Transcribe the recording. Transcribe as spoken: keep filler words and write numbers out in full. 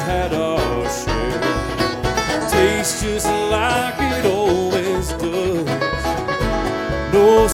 had our share. Tastes just like it always does. No